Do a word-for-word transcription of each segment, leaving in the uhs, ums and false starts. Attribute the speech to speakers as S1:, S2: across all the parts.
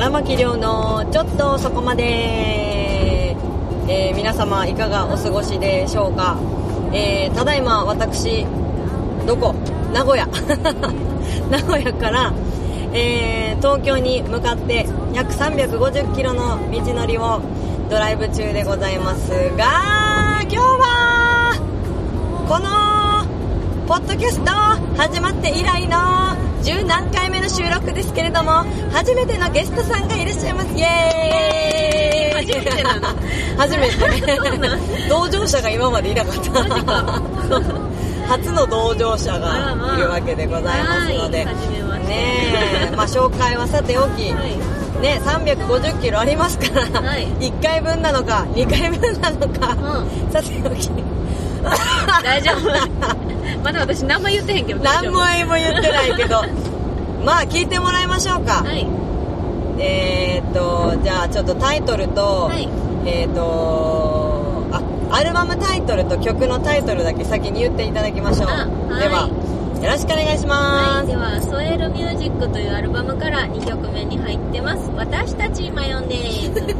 S1: 荒牧亮のちょっとそこまで、えー、皆様いかがお過ごしでしょうか。えー、ただいま私どこ名古屋名古屋から、えー、東京に向かって約さんびゃくごじゅっキロの道のりをドライブ中でございますが、今日はこのポッドキャスト始まって以来の十何回目の収録ですけれども、初めてのゲストさんがいらっしゃいます。イエーイ。
S2: 初めてなの？
S1: 初めて同乗者が今までいなかった初の同乗者がいるわけでございますので、
S2: はい、初めまして
S1: ねえ、まあ、紹介はさておき、はいね、さんびゃくごじゅっキロありますから、はい、いっかいぶんなのかにかいぶんなのか、うん、さておき
S2: 大丈夫まだ私何も言ってへんけど大丈夫。
S1: 何も言ってないけどまあ聞いてもらいましょうか。はい、えーっとじゃあちょっとタイトルと、はい、えーっとあアルバムタイトルと曲のタイトルだけ先に言っていただきましょう。はい、ではよろしくお願いします。
S2: はい、ではソエルミュージックというアルバムからにきょくめに入ってます。私たちマヨネーズ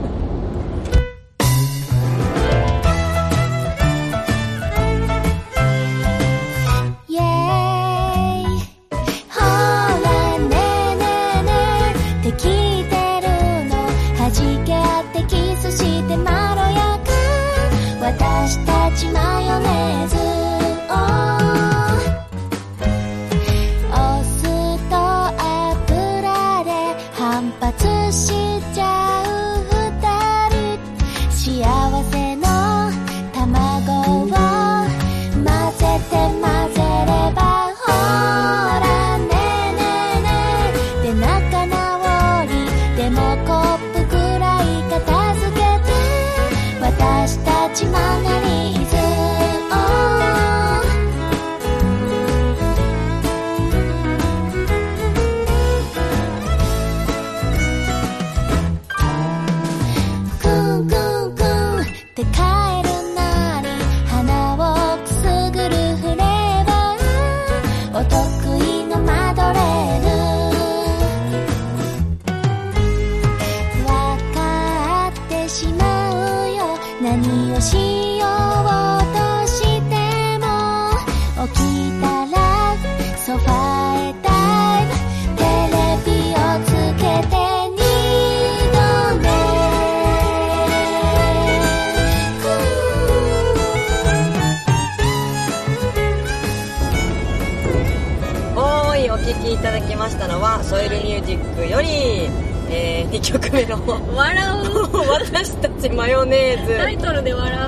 S1: ソエルミュージックより、えー、にきょくめの
S2: 笑う
S1: 私たちマヨネーズ
S2: タイトルで笑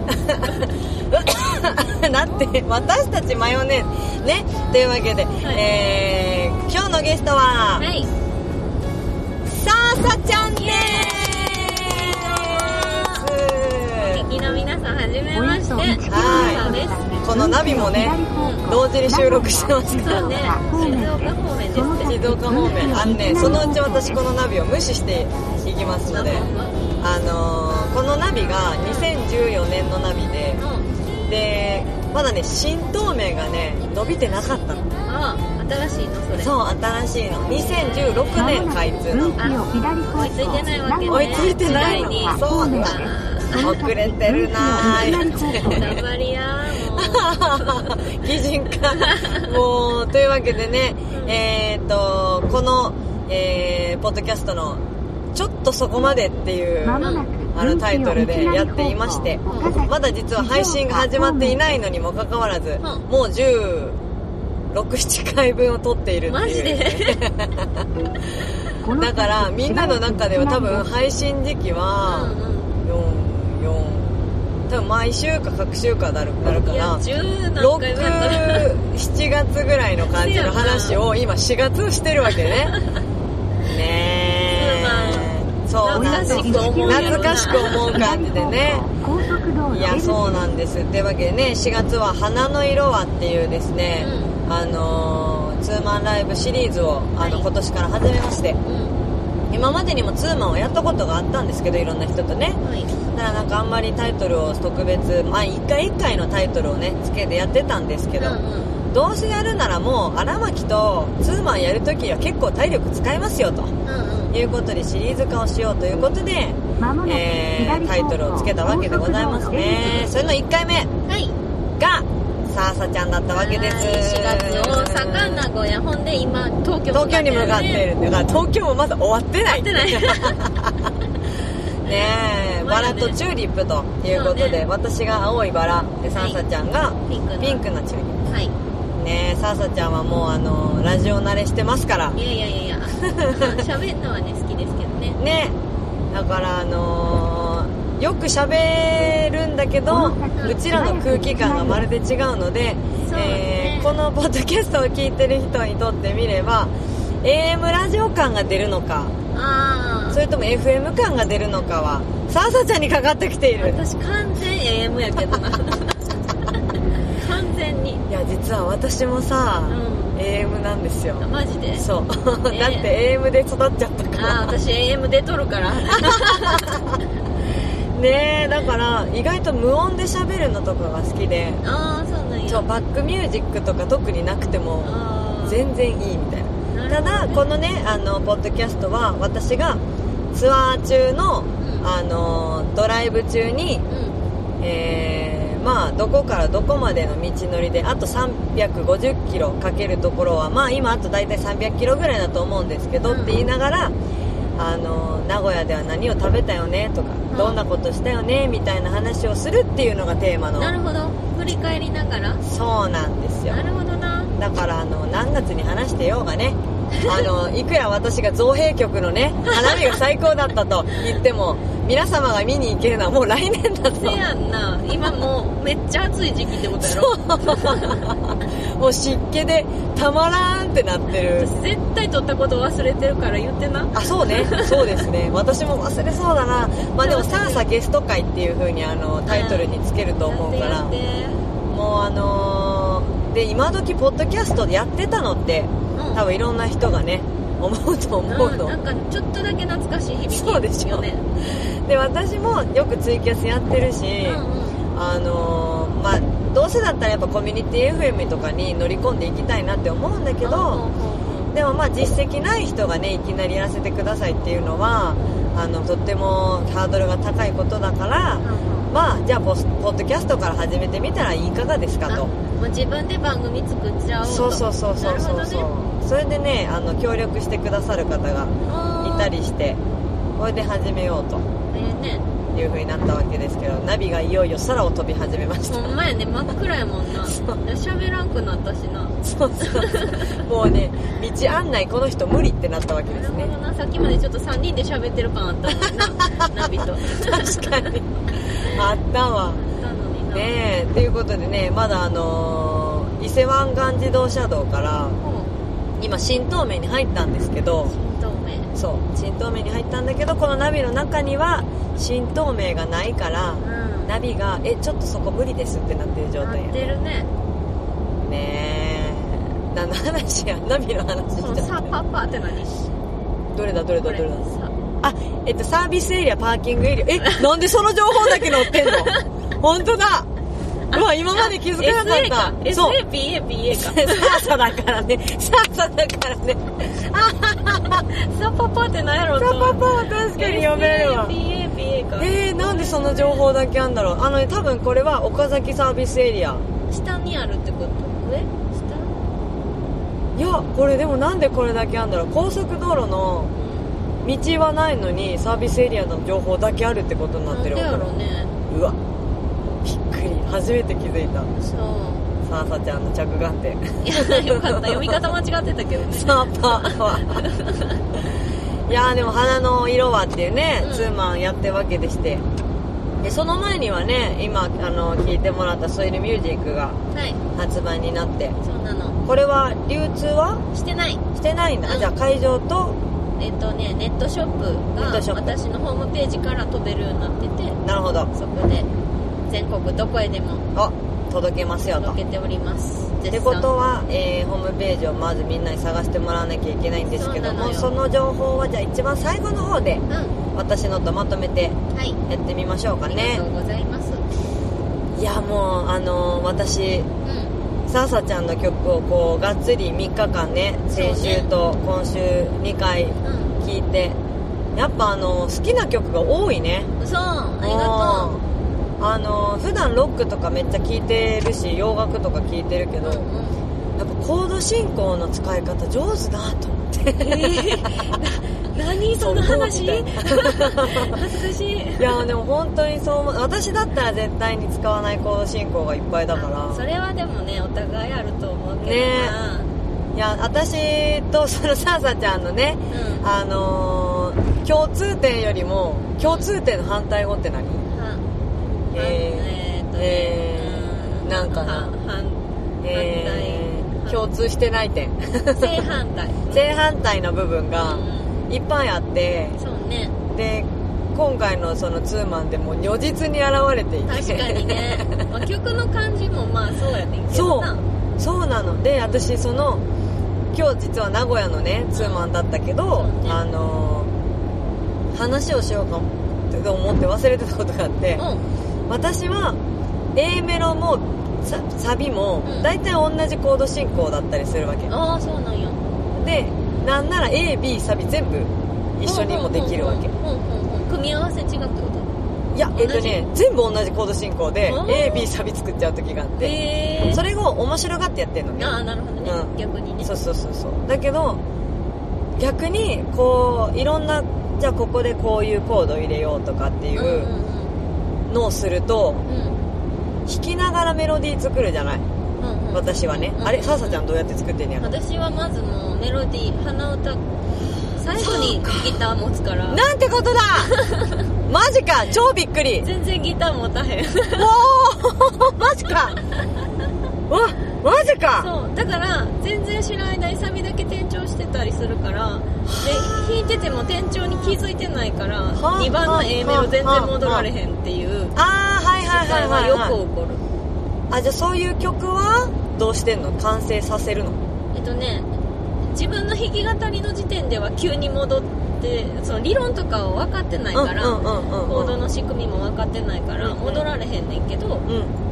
S2: う
S1: だって私たちマヨネーズね。というわけで、はい、えー、今日のゲストは、はい、さあさちゃんで
S2: ーす。お聞きの皆さんはじめまして。はい、です。
S1: このナビもね、うん、同時に収録してますから。
S2: そうね、静岡方面ですね。
S1: 静岡方面。あのね、そのうち私このナビを無視していきますので、あのー、このナビがにせんじゅうよねんのナビで、うん、でまだね新東名がね伸びてなかったの。
S2: ああ、新しいのそれ。
S1: そう、新しいの。にせんじゅうろくねん開通の。
S2: あ、追いついてないわけね。
S1: 追いついてないの。そうなんだ。遅れてるなー。
S2: 頑張りや
S1: ー。擬人化。もうというわけでね、えー、っとこの、えー、ポッドキャストのちょっとそこまでっていうあのタイトルでやっていまして、まだ実は配信が始まっていないのにもかかわらず、もうじゅうろく、ななかいぶんを撮っているっていう。
S2: マジで
S1: だからみんなの中では多分配信時期はよん、よん多分毎週か各週かなるかなろく、しちがつぐらいの感じの話を今しがつしてるわけね。ねえ、そうなんです。懐かしく思う感じでね。いや、そうなんです。ってわけでね、しがつは花の色はっていうですね、うん、あのー、ツーマンライブシリーズをあの、はい、今年から始めまして、うん、今までにもツーマンをやったことがあったんですけど、いろんな人とね、はい、だからなんかあんまりタイトルを特別、まあ一回一回のタイトルをねつけてやってたんですけど、うんうん、どうせやるならもう荒牧とツーマンやるときは結構体力使いますよと、うんうん、 いうことでシリーズ化をしようということで、えー、タイトルをつけたわけでございますね。それのいっかいめがさあさちゃんだったわけです。
S2: しがつ大阪、名古屋、ほんで今東京、
S1: 東京に向かっている。だから東京もまだ終わってない。
S2: 終わってない
S1: ねえ、バラとチューリップということで、ね、私が青いバラでさあさちゃんがピンクなチューリップ。はい。ねえ、さあさちゃんはもうあのラジオ慣れしてますから。
S2: いやいやいやいや、喋るのはね好きですけどね。
S1: ね、だからあのー、よく喋るんだけど、うん、うちらの空気感がまるで違うので、ねえー、このポッドキャストを聞いてる人にとってみれば エーエム ラジオ感が出るのか、あ、それとも エフエム 感が出るのかはさあさちゃんにかかってきている。
S2: 私完全 エーエム やけどな完全に。
S1: いや実は私もさ、うん、エーエム なんですよ。
S2: マジで？
S1: そう、えー、だって エーエム で育っちゃったから。
S2: あ、私 エーエム で撮るから
S1: ねえ、だから意外と無音で喋るのとかが好きで。
S2: ああ、そうなんや。
S1: そう、バックミュージックとか特になくても全然いいみたいな。ただこのね、あのポッドキャストは私がツアー中の、うん、あのドライブ中に、うん、えー、まあどこからどこまでの道のりであとさんびゃくごじゅっキロかけるところはまあ今あと大体さんびゃくキロぐらいだと思うんですけど、うん、って言いながら、あの名古屋では何を食べたよねとか、うん、どんなことしたよねみたいな話をするっていうのがテーマの。
S2: なるほど、振り返りながら。
S1: そうなんですよ。
S2: なるほどな。
S1: だからあの何月に話してようがねあのいくら私が造幣局のね花見が最高だったと言っても皆様が見に行けるのはもう来年だと。
S2: せやんな、今もうめっちゃ暑い時期ってことやろ
S1: もう湿気でたまらんってなってる。
S2: 私絶対撮ったこと忘れてるから言ってな。
S1: あ、そうね、そうですね、私も忘れそうだな。まあでもさあさゲスト会っていう風にあのタイトルにつけると思うから、もうあのー、で今時ポッドキャストでやってたのって多分いろんな人がね思うと思うの、
S2: うん、なんかちょっとだけ懐かしい響き。
S1: そうでしょうね。で私もよくツイキャスやってるし、うんうん、あのー、まあどうせだったらやっぱコミュニティ エフエム とかに乗り込んでいきたいなって思うんだけど、うんうんうん、でもまあ実績ない人がねいきなりやらせてくださいっていうのはあのとってもハードルが高いことだから、うんうん、まあじゃあポッドキャストから始めてみたらいかがですかと。
S2: もう自分で番組作っちゃおうと。
S1: そうそうそうそうそう、ね、それでねあの協力してくださる方がいたりしてこれで始めようと、えーね、いう風になったわけですけど、ナビがいよいよ空を飛び始めました。
S2: ほんまやね、真っ暗やもんな。喋らんくなったしな。
S1: そうそうもうね道案内この人無理ってなったわけですね。
S2: なるほどな。さっきまでちょっとさんにんで喋ってる感あったもんなナビと
S1: 確かにあったわ。ねえ、ということでね、まだあのー、伊勢湾岸自動車道から今新東名に入ったんですけど、
S2: 新東名、
S1: そう新東名に入ったんだけど、このナビの中には新東名がないから、うん、ナビがえちょっとそこ無理ですってなってる状態や。
S2: なってるね。
S1: ねえ、何の話や、ナビの話しちゃって。
S2: さあパパって何？
S1: どれだどれだどれだ。あ、えっとサービスエリア、パーキングエリア。えなんでその情報だけ載ってんの本当だ。うわ今まで気づかなかった。
S2: そう エスエーピーエーピーエー か
S1: さあさだからねさあさだからね
S2: さパパって何やろうと。
S1: さパパは確かに読めるわ。
S2: エスエーピーエーピーエー か。
S1: えー、なんでその情報だけあんだろう。あのね多分これは岡崎サービスエリア
S2: 下にあるってこと？上？下？
S1: いやこれでもなんでこれだけあんだろう。高速道路の道はないのにサービスエリアの情報だけあるってことになってるわけ。
S2: なんでやろうね。
S1: うわびっくり、初めて気づいた。
S2: そう
S1: さあさちゃんの着眼点。
S2: いやよかった、読み方間違ってたけどね。
S1: さあパはいやでも花の色はっていうね、うん、ツーマンやってるわけでして、でその前にはね今あの聴いてもらったソイルミュージックが発売になって、はい、
S2: そうなの。
S1: これは流通は
S2: してない
S1: してないんだ、うん、じゃあ会場と
S2: えっとねネットショップが私のホームページから飛べるようになってて、
S1: なるほど、
S2: そこで全国どこへでも
S1: 届けますよと。
S2: 届けております。
S1: ってことは、えー、ホームページをまずみんなに探してもらわなきゃいけないんですけども、 そ, その情報はじゃあ一番最後の方で、うん、私のとまとめてやってみましょうかね、はい、
S2: ありがとうございます。
S1: いやもうあのー、私、うん、 さあさちゃんの曲をこうがっつりみっかかんね、先週と今週にかい聴いて、うん、やっぱあの好きな曲が多いね。
S2: そう、ありがとう。
S1: あの普段ロックとかめっちゃ聴いてるし洋楽とか聴いてるけど、うんうん、やっぱコード進行の使い方上手だと思って、え
S2: ー、何その話恥ずかしい。
S1: いやでも本当にそう、私だったら絶対に使わないコード進行がいっぱいだから。
S2: それはでもねお互いあると思うけどな、
S1: ね、いや私とそのさあさちゃんのね、うん、あのー、共通点よりも共通点の反対語って何？えー、えーとね、えー、なんかな、反えー、共通してない点
S2: 正反対
S1: 正反対の部分がいっぱいあって、
S2: うん、そうね。
S1: で今回のそのツーマンでも如実に現れていて、
S2: 確かにね、まあ、曲の感じもまあそうやねんけどな。
S1: そうそうなので、私その今日実は名古屋のねツーマンだったけど、ね、あのー、話をしようかと思って忘れてたことがあって、うん、私は A メロもサビも大体同じコード進行だったりするわけ、うん、
S2: ああそうなんや。
S1: でなんなら A、B、サビ全部一緒にもできるわけ。
S2: 組み合わせ違うってこと？
S1: いやえっとね全部同じコード進行で A、B サビ作っちゃう時があって、それを面白がってやってんのね。
S2: ああなるほどね、うん、逆にね。
S1: そうそうそうそう。だけど逆にこういろんな、じゃあここでこういうコード入れようとかっていうのをすると、うん、弾きながらメロディー作るじゃない、うんうん、私はね、うんうん、あれさあさちゃんどうやって作ってんねやろ。
S2: 私はまずもうメロディー鼻歌最後にギター持つから。
S1: なんてことだマジか、超びっくり。
S2: 全然ギター持たへん
S1: おーマジかわマジか。
S2: そうだから全然知らない間にサビだけ転調してたりするから、で弾いてても転調に気づいてないからにばんの A メロ全然戻られへんっていう失敗はよく起こる。
S1: あ、じゃあそういう曲はどうしてんの？完成させるの？
S2: えっとね自分の弾き語りの時点では急に戻って、その理論とかを分かってないから、コードの仕組みも分かってないから戻られへんねんけど、うん、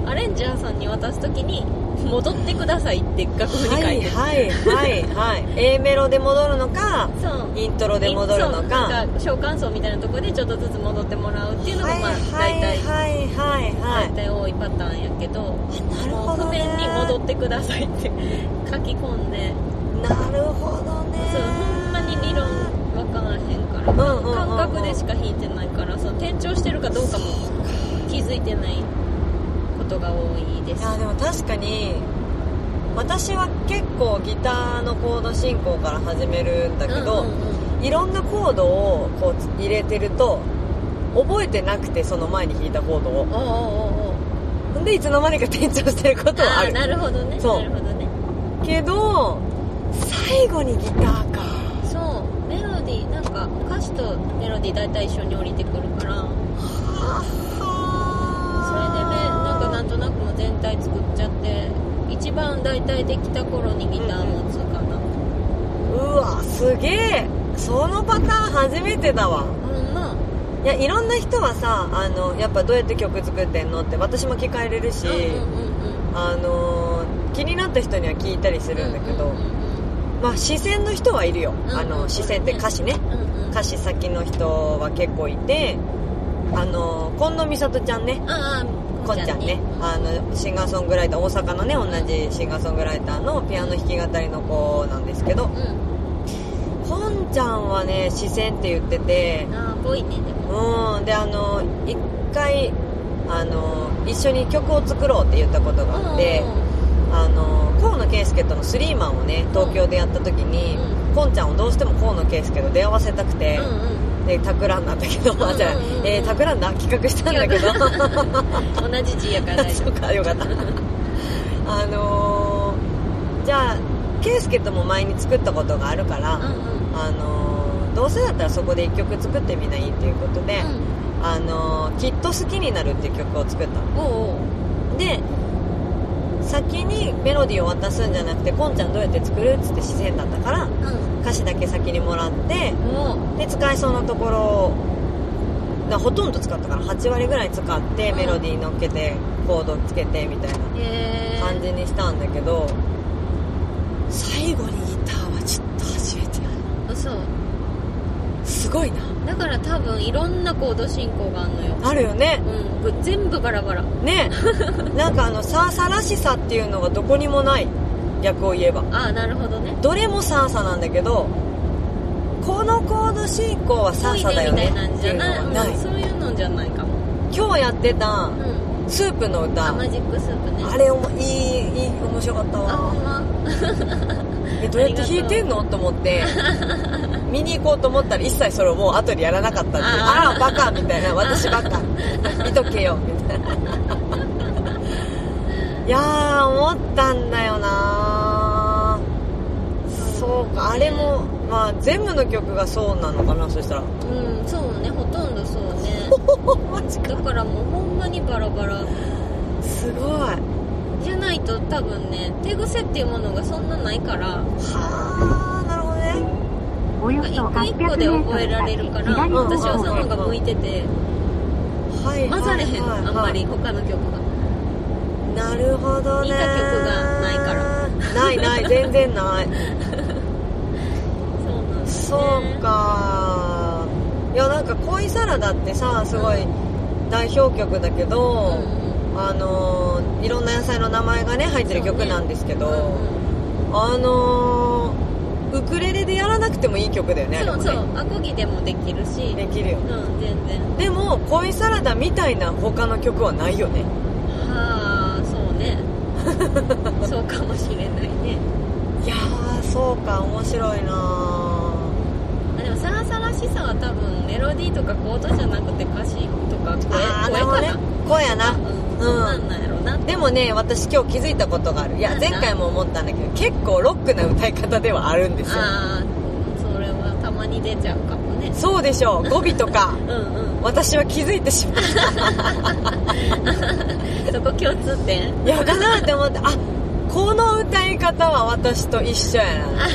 S2: アレンジャーさんに渡すときに戻ってくださいって楽譜に書いてる。
S1: はいはいはい、はい、A メロで戻るのかイントロで戻るのか、
S2: なんか小感想みたいなところでちょっとずつ戻ってもらうっていうのがまあ大体大体多いパターンやけど、
S1: なるほどね、
S2: 譜面に戻ってくださいって書き込んで。
S1: なるほどね。
S2: そうほんまに理論分からへんから、うんうんうんうん、感覚でしか弾いてないから、その転調してるかどうかも気づいてないことが多いです。
S1: いやでも確かに私は結構ギターのコード進行から始めるんだけど、うんうんうん、いろんなコードをこう入れてると覚えてなくて、その前に弾いたコードを、おうおうおう、でいつの間にか転調してることはある。
S2: あ、なるほどね。
S1: そう
S2: なるほどね。
S1: けど最後にギターか。
S2: そうメロディーなんか歌詞とメロディー大体一緒に降りてくるから、はそれでねなんかなんとなくも全体作っちゃって、一番大体できた頃にギター持つかな、
S1: うんうん、うわすげえ、そのパターン初めてだわ。
S2: うんまあ
S1: いやいろんな人はさ、あのやっぱどうやって曲作ってんのって私も聞かれるし、うんうんうんうん、あの気になった人には聞いたりするんだけど、うんうんうんうん、まあ視線の人はいるよ、うんうん、あの視線って歌詞ね、うんうん、歌詞先の人は結構いて、あの今野美里ちゃんね、
S2: あ
S1: こんちゃんね、あのシンガーソングライター、大阪のね同じシンガーソングライターのピアノ弾き語りの子なんですけど、うん、こんちゃんはね視線って言ってて、
S2: あーぽいねでも、
S1: うん、であの一回あの一緒に曲を作ろうって言ったことがあって、あの河野圭介とのスリーマンをね東京でやった時に、うん、こんちゃんをどうしても河野圭介と出会わせたくて、うんうん、で企んだんだけど、うんうんうん、じゃあ、えー、企んだ企画したんだけど
S2: 同じ字やから大丈夫
S1: そうかよかったあのー、じゃあ圭介とも前に作ったことがあるから、うんうん、あのー、どうせだったらそこで一曲作ってみないっていうことで、うん、あのー、きっと好きになるっていう曲を作ったの。おうおうで先にメロディーを渡すんじゃなくて、こんちゃんどうやって作るっつって視線だったから、うん、歌詞だけ先にもらって、で使えそうなところだほとんど使ったからはち割ぐらい使ってメロディー乗っけてコードつけてみたいな感じにしたんだけど、最後にギターはちょっと初めてやる。
S2: そう
S1: すごいな。
S2: だから多分いろんなコード進行があるのよ。
S1: あるよね。
S2: うん、全部バラバラ
S1: ね。なんかあのサーサらしさっていうのがどこにもない、逆を言えば。
S2: ああ、なるほどね。
S1: どれもサーサなんだけど、このコード進行はサーサだよねっていうのはない。
S2: そういうのじゃないかも。
S1: 今日やってた、うん、スープの歌、
S2: あ、マジックスープね。
S1: あれおもいい、いい、面白かったわ。
S2: あ、ほんま。
S1: え、どうやって弾いてんのと思って見に行こうと思ったら一切それをもう後でやらなかったんで、ああバカみたいな、私バカ見とけよみたいないやー思ったんだよな。そうか、あれもまあ全部の曲がそうなのかな、そしたら。うん、
S2: そうね、ほとんどそうね。マジか。だからもうほんまにバラバラ。
S1: すごい。
S2: じゃないと多分ね、手癖っていうものがそんなないから。は
S1: あ、なるほどね。
S2: 一個一個で覚えられるから、私はその方が向いてて、混ざれへん、あんまり他の曲が。
S1: なるほどね。
S2: 似た曲がないから。
S1: ないない、全然ない。
S2: そうなんですね。
S1: そうか。いや、なんか恋サラダってさ、すごい代表曲だけど、うん、あのいろんな野菜の名前がね入ってる曲なんですけど、ね、うん、あのウクレレでやらなくてもいい曲だよね。
S2: そうそう、アコギでもできるし。
S1: できるよ。
S2: うん、全然。
S1: でも恋サラダみたいな他の曲はないよね。
S2: はあ、そうね。そうかもしれないね。
S1: いやー、そうか、面白いな。
S2: でもサラサラしさは多分メロディーとかコードじゃなくて歌詞とか声、
S1: あー、
S2: 声かな、
S1: ね、声やな。
S2: うん、そんなんなんやろな。
S1: でもね、私今日気づいたことがある。いや、前回も思ったんだけど、結構ロックな歌い方ではあるんですよ。
S2: ああ、それはたまに出ちゃうかもね。
S1: そうでしょう、語尾とか。うんうん。私は気づいてしまった。
S2: そこ共通点？
S1: いや、かなって思って、あ、この歌い方は私と一緒や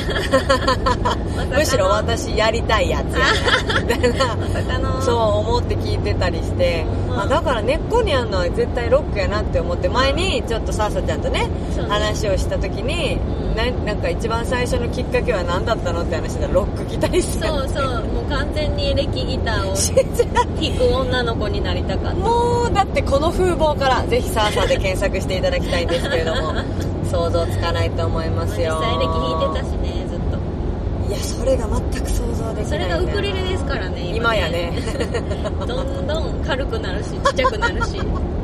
S1: な。むしろ私やりたいやつやなみたいな、そう思って聞いてたりして、うん、あ、だから根っこにあるのは絶対ロックやなって思って、前にちょっとサーサちゃんとね、うん、話をした時に、うん、な, なんか一番最初のきっかけは何だったのって話したらロックギタリスト。
S2: そうそう、もう完全にエレキギターを弾く女の子になりたかった。
S1: もうだってこの風貌からぜひサーサで検索していただきたいんですけれども想像つかないと思いますよ。
S2: 実際エレキ弾いてたしね、ずっと。
S1: いや、それが全く想像できない。
S2: それがウクレレですからね、
S1: 今やね。
S2: どんどん軽くなるし、ちっちゃくなるし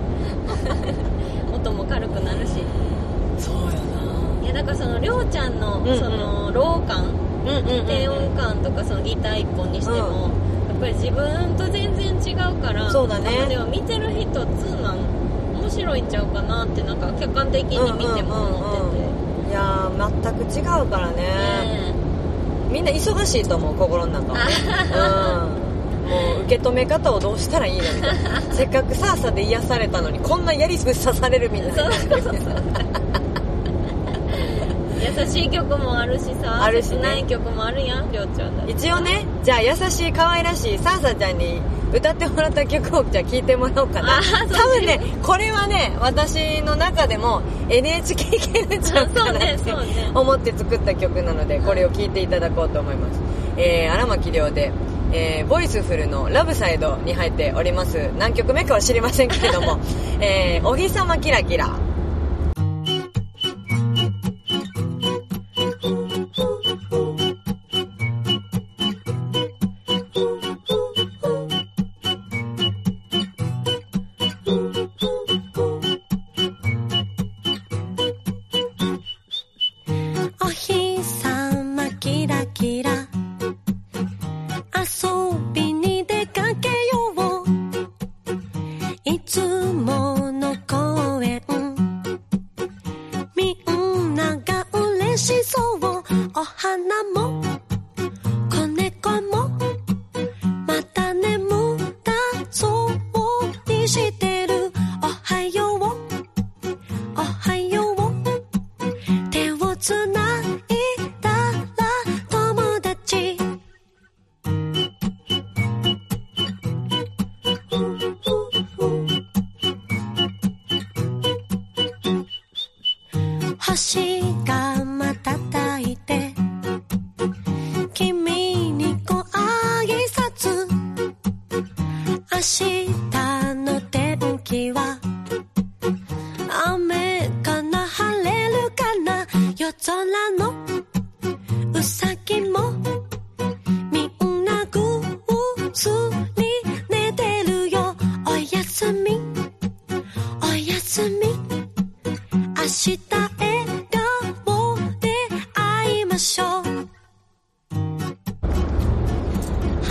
S2: 音も軽くなるし。
S1: そうやな。
S2: いや、だからそのりょうちゃんの、うんうん、そのロー感、うんうんうんうん、低音感とかそのギター一本にしても、うん、やっぱり自分と全然違うから。そうだね。でも見てる人通なん面白いんちゃうかなって、なんか客観的に見ても思ってて、うんうんうんうん、いや
S1: ー、全く違うからね、ね、みんな忙しいと思う、心の中は、うん、もう受け止め方をどうしたらいいのみたいなせっかくサーサで癒されたのにこんなやりぶっ刺されるみたいな。そうそうそう
S2: 優しい曲もあるしさ、あるし、ね、切ない曲もあるやん、りょうちゃんだって。
S1: 一応ね、じゃあ優しい可愛らしいサーサちゃんに歌ってもらった曲をじゃあ聴いてもらおうかな。多分ね、これはね、私の中でも エヌエイチケー 系のちゃうかなって思って作った曲なので、これを聴いていただこうと思います。えー、荒牧亮で、えー、ボイスフルのラブサイドに入っております。何曲目かは知りませんけれども、えー、お日様キラキラ。
S3: いつもの公園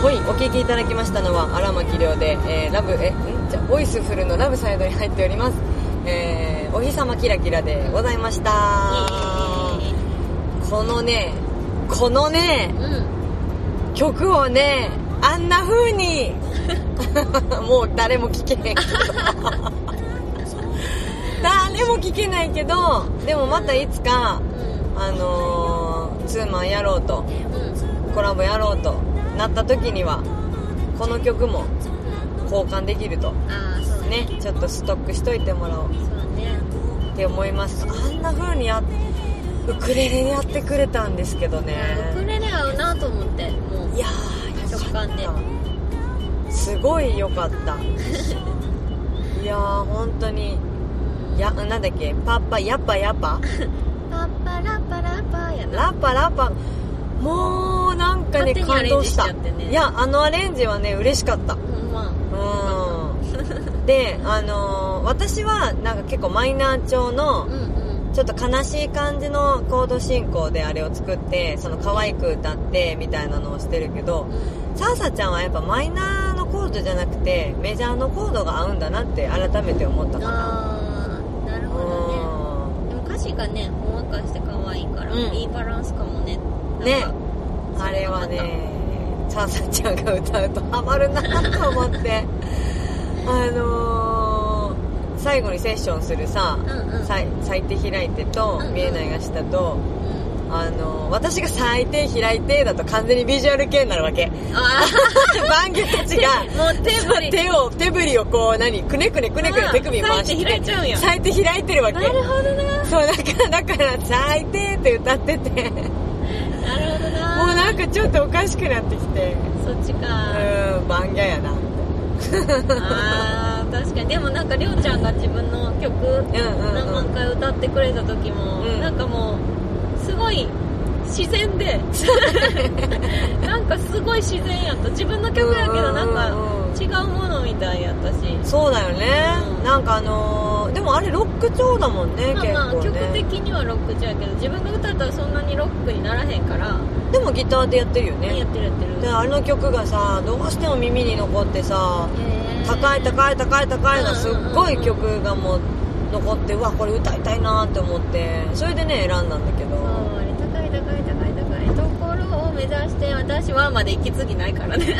S1: ほい、お聴きいただきましたのは荒牧亮で、えー、ラブえんじゃボイスフルのラブサイドに入っております、えー、お日様キラキラでございました。このねこのね、うん、曲をねあんな風にもう誰も聴けへんけど誰も聴けないけど、でもまたいつか、うん、あのー、ツーマンやろうと、うん、コラボやろうとなった時にはこの曲も交換できると、
S2: あー、そうね、
S1: ね、ちょっとストックしといてもらおう、
S2: そうね
S1: って思います。あんな風にやウクレレでやってくれたんですけどね。
S2: ウクレレ合うなと思って、もう
S1: いやー
S2: 直感です
S1: ごい良かったいやー本当にや、なんだっけ、パッパやっぱやっぱ
S2: パッパラッパラッパやな、
S1: ラッパラッパ、もうなんかね感動した、ね、いやあのアレンジはね嬉しかった、
S2: ほんま、
S1: うんで、あのー、私はなんか結構マイナー調の、うんうん、ちょっと悲しい感じのコード進行であれを作って、その可愛く歌ってみたいなのをしてるけど、うん、サーサちゃんはやっぱマイナーのコードじゃなくてメジャーのコードが合うんだなって改めて思ったかな。
S2: あー、なるほどね。でも歌詞がねほんわかして可愛いから、うん、いいバランスかもね。
S1: ね、あれはねサーサちゃんが歌うとハマるなと思ってあのー、最後にセッションするさ、うんうん、咲いて開いてと、うんうん、見えないが下と、うん、あのー、私が咲いて開いてだと完全にビジュアル系になるわけ。あバンギュたちが
S2: もう手振り
S1: 手を手振りをこう何くねくねくねくね手首回して
S2: 咲いて開いちゃうんや。
S1: 咲いて開いてるわけ。
S2: なるほどな。
S1: そうだからだから咲いてって歌ってて
S2: なるほどな。
S1: もうなんかちょっとおかしくなってきて、
S2: そっちか。
S1: うん、バンギャやな
S2: あー確かに。でもなんかりょうちゃんが自分の曲、うんうんうん、何万回歌ってくれた時も、うん、なんかもうすごい自然でなんかすごい自然やった。自分の曲やけどなんか違うものみたいやったし。
S1: そうだよね、うん、なんかあのー、でもあれロック調だもんね、
S2: まあまあ、
S1: 結構ね
S2: 曲的にはロック調やけど自分が歌ったらそんなにロックにならへんから。
S1: でもギターでやってるよね。
S2: やってるやってる。
S1: であの曲がさどうしても耳に残ってさ、高い高い高い高いがすっごい曲がもう残って、うわこれ歌いたいなって思ってそれでね選んだんだけど、
S2: あれ高い高い高い高いところを目指して私はまで息継ぎないからね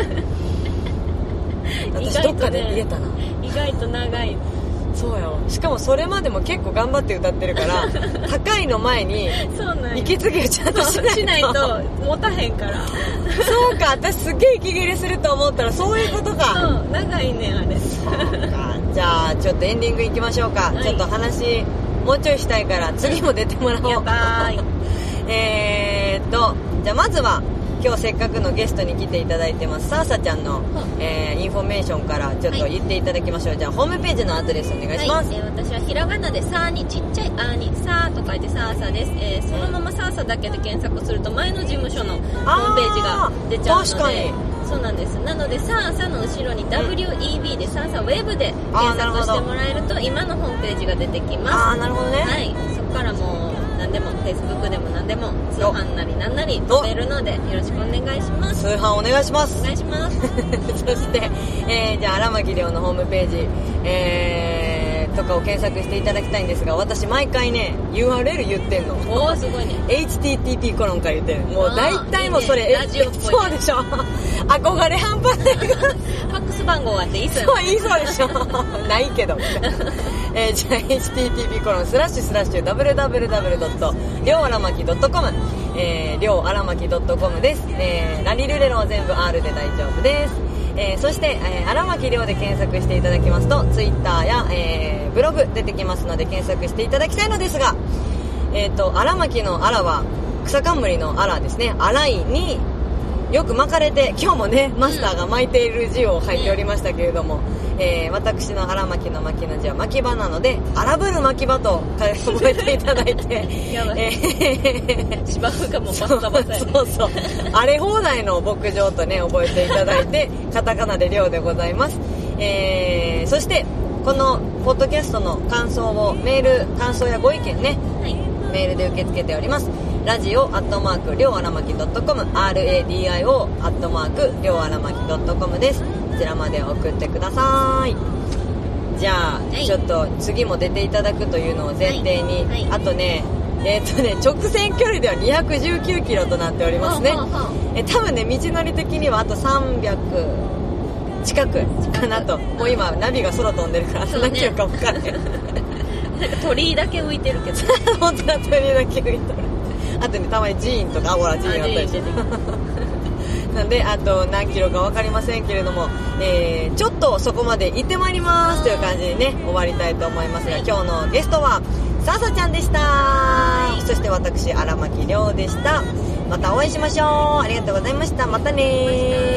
S1: 私どっかで入れたな。
S2: 意外と長い。
S1: そうよ。しかもそれまでも結構頑張って歌ってるから高いの前に息継ぎをちゃんとしないと
S2: しないと持たへんから
S1: そうか、私すっげえ息切れすると思ったらそういうことか。
S2: そう長いねあれ。
S1: そうか。じゃあちょっとエンディングいきましょうか、はい、ちょっと話もうちょいしたいから次も出てもらおう。
S2: やったー
S1: えーっとじゃあまずは今日せっかくのゲストに来ていただいてますサーサちゃんの、えー、インフォメーションからちょっと言っていただきましょう、はい、じゃあホームページのアドレスお願いします、
S2: はい。えー、私はひらがなでさーにちっちゃいあーにさーと書いてサーサです、えー、そのままサーサだけで検索すると前の事務所のホームページが出ちゃうので。確かにそうなんです。なのでサーサの後ろに ダブリューイービー でサーサウェブで検索してもらえると今のホームページが出てきます。
S1: ああなるほどね。
S2: はい、そこからもう何でも Facebook でも何でも通販なり何なり飛べるのでよろしくお願いします。
S1: 通販お願いします。
S2: お願いします
S1: そして、えー、じゃあ荒牧亮のホームページ、えー、とかを検索していただきたいんですが、私毎回ね ユーアールエル 言ってんの。
S2: おーすごいね。
S1: エイチティーティーピー コロンから言ってる。もう大体もうそれいい、ね、
S2: ラジオっぽい、ね、
S1: そうでしょ憧れ半端ないフ
S2: ァックス番号があっていいそう
S1: そういいそうでしょないけどえー、じゃあ エイチティーティーピー コロンスラッシュスラッシュ ダブリューダブリューダブリュー ドットりょうあらまき ドットコム えー、りょうあらまき ドットコム です、えー、ラリルレロは全部 R で大丈夫です。えー、そして、えー、荒牧亮で検索していただきますと Twitter や、えー、ブログ出てきますので検索していただきたいのですが、えーと荒牧の荒は草冠の荒ですね。荒いによく巻かれて今日もねマスターが巻いている字を書いておりましたけれども、うんえー、私の荒牧の巻の字は巻き場なので荒ぶる巻き場と覚えていただいて
S2: やばい、えー、芝生がもうバッサバサやね。
S1: そうそう荒れ放題の牧場とね覚えていただいてカタカナで亮でございます、えー、そしてこのポッドキャストの感想をメール感想やご意見ね、はい、メールで受け付けております。 ラジオアットマークりょうあらまき .com アールエーディーアイオー アットマークりょうあらまき .com です。こちらまで送ってください。じゃあ、はい、ちょっと次も出ていただくというのを前提に、はいはい、あとねえー、っとね直線距離ではにひゃくじゅうきゅうキロとなっておりますね。え多分ね道のり的にはあとさんびゃく近くかなと。もう今ナビが空飛んでるから何キロか分かんないなんか
S2: 鳥居だけ浮いてるけど
S1: 本当だ、鳥居だけ浮いてる。あとねたまに寺院とかほら寺院あったりしてなんであと何キロか分かりませんけれども、えー、ちょっとそこまで行ってまいりますという感じでね終わりたいと思いますが、今日のゲストはささちゃんでした。そして私荒牧亮でした。またお会いしましょう。ありがとうございました。またね。